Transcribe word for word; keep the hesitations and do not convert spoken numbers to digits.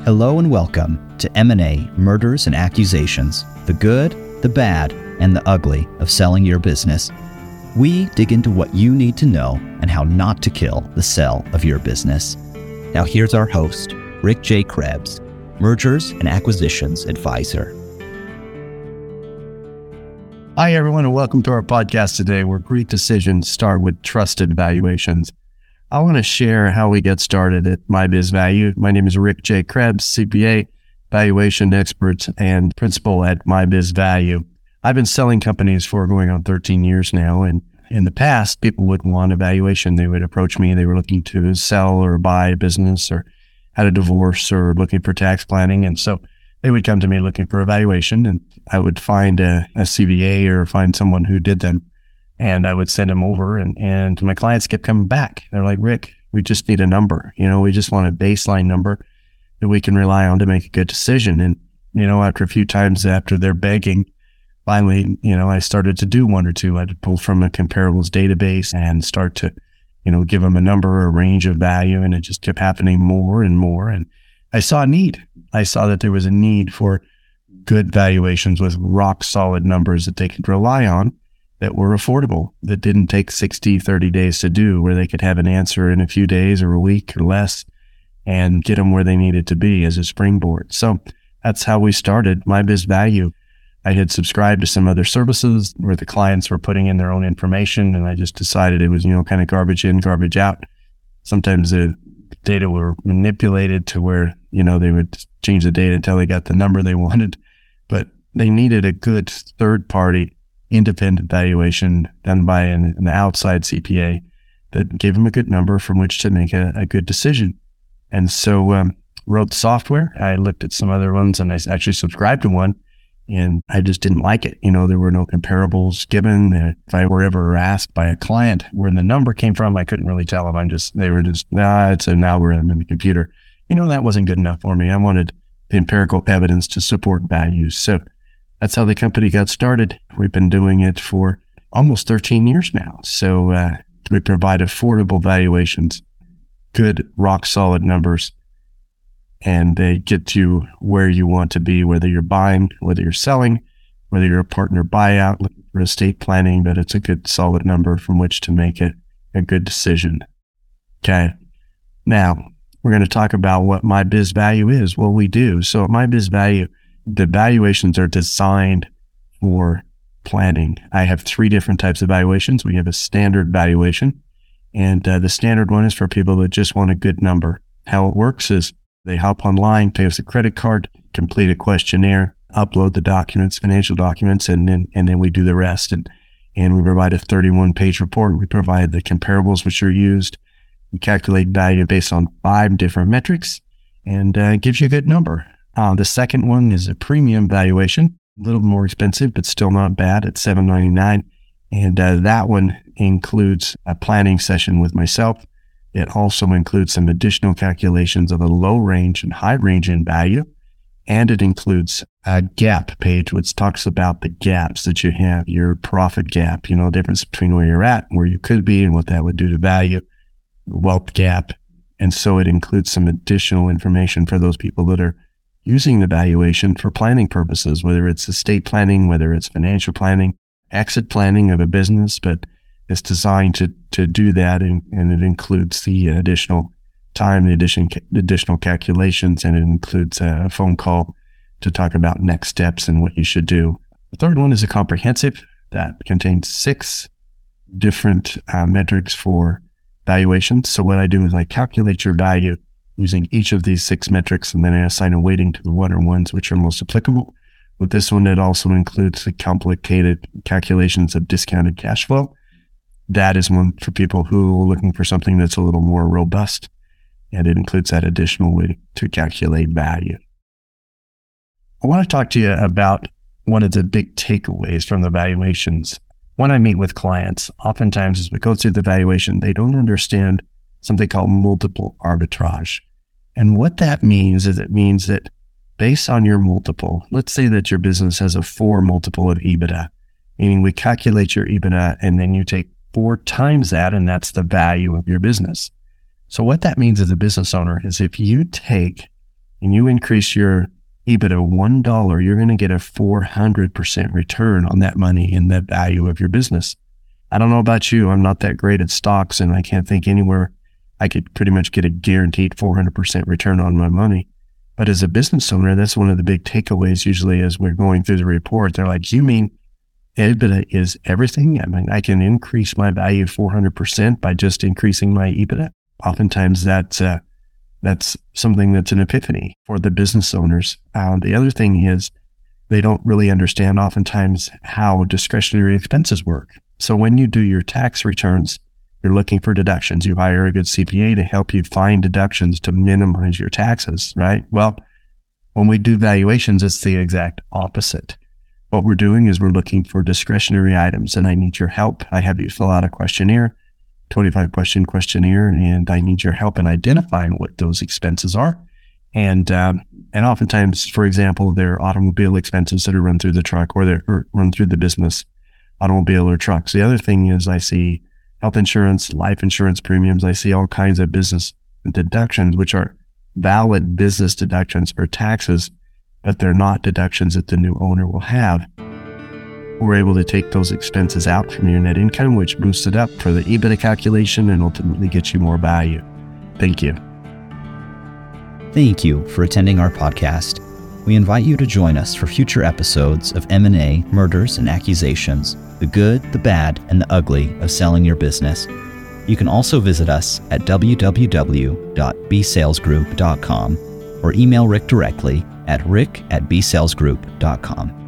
Hello and welcome to M and A Murders and Accusations, the good, the bad, and the ugly of selling your business. We dig into what you need to know and how not to kill the sell of your business. Now here's our host, Rick J. Krebs, Mergers and Acquisitions Advisor. Hi, everyone, and welcome to our podcast today, where great decisions start with trusted valuations. I want to share how we get started at MyBizValue. My name is Rick J. Krebs, C P A, valuation expert, and principal at MyBizValue. I've been selling companies for going on thirteen years now, and in the past, people would want a valuation. They would approach me. They were looking to sell or buy a business or had a divorce or looking for tax planning, and so they would come to me looking for a valuation, and I would find a, a C V A or find someone who did them. And I would send them over, and, and my clients kept coming back. They're like, Rick, we just need a number. You know, we just want a baseline number that we can rely on to make a good decision. And, you know, after a few times after they're begging, finally, you know, I started to do one or two. I'd pull from a comparables database and start to, you know, give them a number or a range of value. And it just kept happening more and more. And I saw a need. I saw that there was a need for good valuations with rock solid numbers that they could rely on, that were affordable, that didn't take sixty, thirty days to do, where they could have an answer in a few days or a week or less and get them where they needed to be as a springboard. So that's how we started MyBizValue. I had subscribed to some other services where the clients were putting in their own information, and I just decided it was, you know, kind of garbage in, garbage out. Sometimes the data were manipulated to where, you know, they would change the data until they got the number they wanted, but they needed a good third party independent valuation done by an, an outside C P A that gave them a good number from which to make a, a good decision. And so um, wrote the software. I looked at some other ones, and I actually subscribed to one, and I just didn't like it. You know, there were no comparables given. If I were ever asked by a client where the number came from, I couldn't really tell them. I'm just, they were just, nah, it's an algorithm in the computer. You know, that wasn't good enough for me. I wanted the empirical evidence to support values. So that's how the company got started. We've been doing it for almost thirteen years now. So uh, we provide affordable valuations, good rock solid numbers, and they get you where you want to be, whether you're buying, whether you're selling, whether you're a partner buyout, looking for estate planning, but it's a good solid number from which to make it a good decision. Okay. Now we're going to talk about what MyBizValue is, what we do. So at MyBizValue, the valuations are designed for planning. I have three different types of valuations. We have a standard valuation, and uh, the standard one is for people that just want a good number. How it works is they hop online, pay us a credit card, complete a questionnaire, upload the documents, financial documents, and then and then we do the rest. And and we provide a thirty-one page report. We provide the comparables which are used. We calculate value based on five different metrics, and uh, it gives you a good number. Uh, the second one is a premium valuation, a little more expensive, but still not bad at seven ninety-nine. And uh, that one includes a planning session with myself. It also includes some additional calculations of a low range and high range in value. And it includes a gap page, which talks about the gaps that you have, your profit gap, you know, the difference between where you're at, where you could be, and what that would do to value, wealth gap. And so it includes some additional information for those people that are using the valuation for planning purposes, whether it's estate planning, whether it's financial planning, exit planning of a business, but it's designed to to do that, and, and it includes the additional time, the addition, additional calculations, and it includes a phone call to talk about next steps and what you should do. The third one is a comprehensive that contains six different uh, metrics for valuations. So what I do is I calculate your value using each of these six metrics, and then I assign a weighting to the one or ones which are most applicable. With this one, it also includes the complicated calculations of discounted cash flow. That is one for people who are looking for something that's a little more robust, and it includes that additional way to calculate value. I want to talk to you about one of the big takeaways from the valuations. When I meet with clients, oftentimes as we go through the valuation, they don't understand something called multiple arbitrage. And what that means is it means that based on your multiple, let's say that your business has a four multiple of EBITDA, meaning we calculate your EBITDA and then you take four times that, and that's the value of your business. So what that means as a business owner is if you take and you increase your EBITDA one dollar, you're going to get a four hundred percent return on that money in the value of your business. I don't know about you. I'm not that great at stocks, and I can't think anywhere I could pretty much get a guaranteed four hundred percent return on my money. But as a business owner, that's one of the big takeaways usually as we're going through the report. They're like, you mean EBITDA is everything? I mean, I can increase my value four hundred percent by just increasing my EBITDA. Oftentimes that's, uh, that's something that's an epiphany for the business owners. Um, the other thing is they don't really understand oftentimes how discretionary expenses work. So when you do your tax returns, you're looking for deductions. You hire a good C P A to help you find deductions to minimize your taxes, right? Well, when we do valuations, it's the exact opposite. What we're doing is we're looking for discretionary items, and I need your help. I have you fill out a questionnaire, twenty-five question questionnaire, and I need your help in identifying what those expenses are. And um, and oftentimes, for example, they're automobile expenses that are run through the truck, or they're or run through the business, automobile or trucks. The other thing is I see health insurance, life insurance premiums. I see all kinds of business deductions, which are valid business deductions for taxes, but they're not deductions that the new owner will have. We're able to take those expenses out from your net income, which boosts it up for the EBITDA calculation and ultimately gets you more value. Thank you. Thank you for attending our podcast. We invite you to join us for future episodes of M and A, Murders and Accusations, the good, the bad, and the ugly of selling your business. You can also visit us at w w w dot b sales group dot com or email Rick directly at rick at b sales group dot com.